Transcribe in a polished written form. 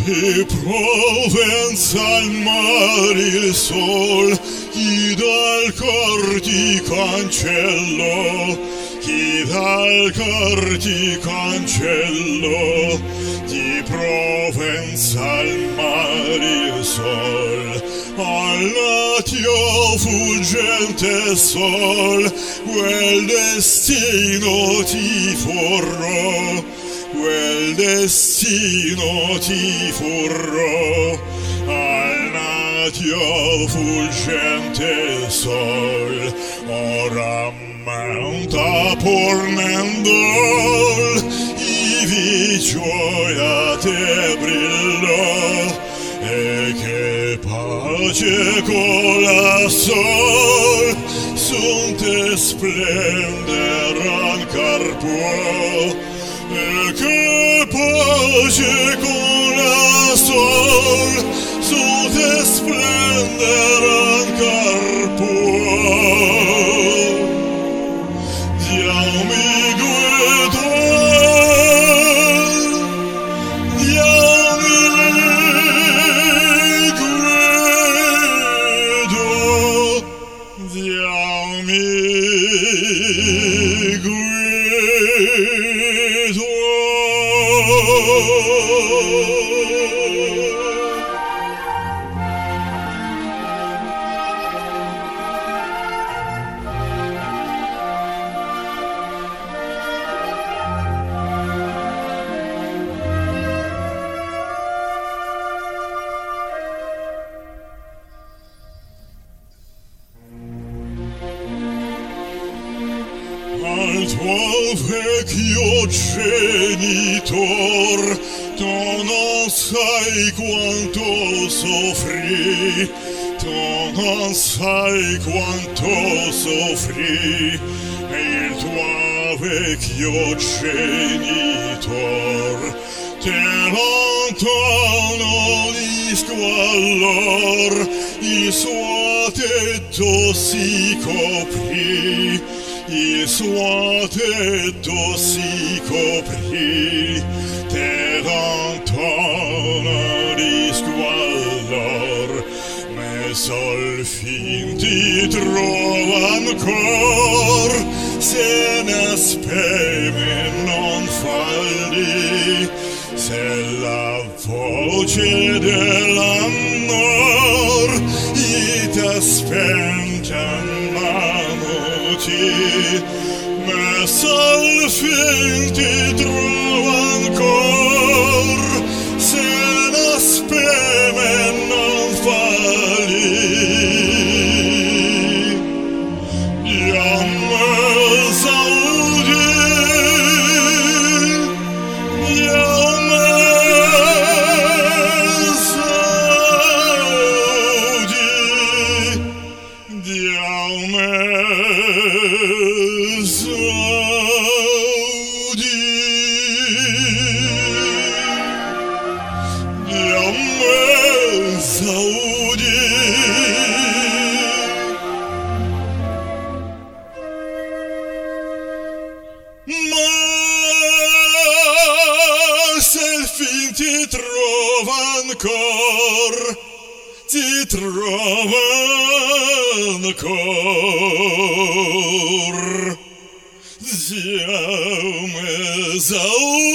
di Provenza al mare il sol, chi dal cor ti cancello, chi dal cor ti cancello, di Provenza al mare il sol, alla tio fulgente sol, quel destino ti forrò, quel destino ti forrò, al tio fulgente sol, ora monta pornendol, ivi gioia te brillò, e che pace con la sol, sunt te splenderan carpo, e che pace con la sol, sunt te splenderan carpo. Diamo guido, diamo guido, diamo guido. Al tuo vecchio genitor tu non sai quanto soffrì, tu non sai quanto soffrì, il tuo vecchio genitor te lontano di squallor, il suo tetto si coprì, il suo tetto si coprì, te lontano di squallor, ma sol fin ti trova ancor, se ne speme non falli, se la voce dell'amor ita spenta ma sol fin ti trova ancor, se ne speme non falli. Ti trova ancor, ti trova ancor, siamo esausti.